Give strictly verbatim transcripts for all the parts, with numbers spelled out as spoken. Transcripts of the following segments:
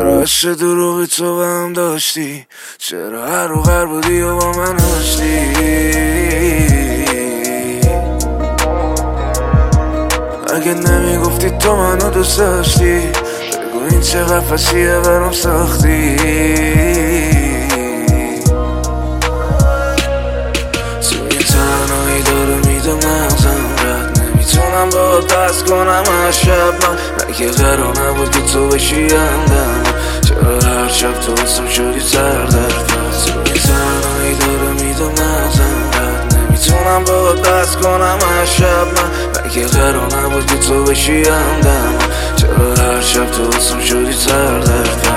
چرا عشق دروغی تو به هم داشتی؟ چرا هر و هر بودی و با من هاشتی؟ اگه نمیگفتی تو منو دوست داشتی، بگو این چه قفصیه برام ساختی. تو این تنهایی داره میده مغزم، رد نمیتونم با دست کنم از شب. من مگه قرار نبود که تو بشی همدم؟ چرا هر شب تو واسم شدی سردرد؟ تو این تنهایی داره میده مغزم، رد نمیتونم با دست کنم از شب. من مگه قرار نبود که تو بشی همدم؟ چرا هر شب تو واسم شدی سردرد؟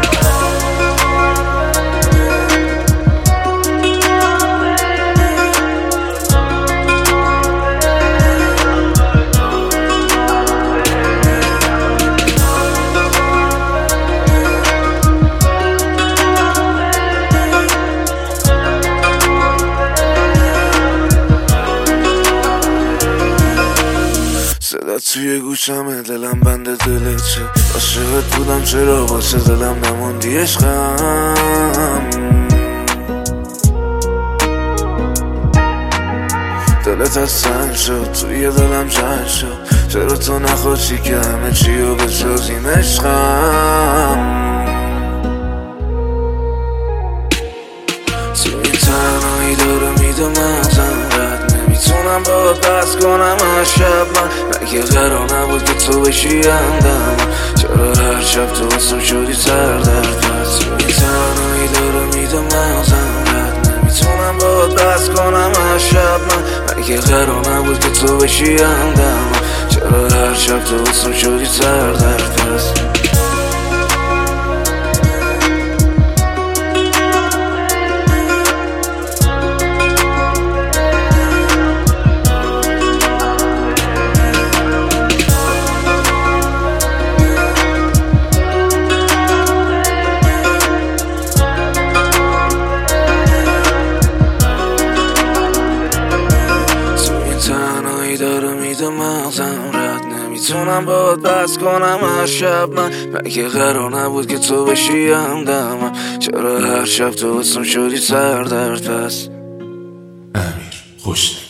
صدا توی گوشمه، دلم بنده دلته. عاشقت بودم چرا واسه دلم نموندی عشقم؟ دلت از سنگ شد، توی دلم جنگ شد. چرا تو نخواستی که همه چی رو بسازیم عشقم؟ تو این تنهایی داره میده مغزم، نمیتونم با دست کنم از شب. من مگه قرار نبود که تو بشی همدم؟ چرا هر شب تو واسم شدی سردرد؟ تو این تنهایی داره میده مغزم، رد نمیتونم با دست کنم از شب. من مگه قرار نبود که تو بشی همدم؟ چرا هر شب تو واسم شدی سردرد؟ داره میده مغزم، رد نمیتونم با دست کنم از شب. من مگه قرار نبود که تو بشی همدم؟ چرا هر شب تو واسم شدی سردرد؟ پس امیر خوش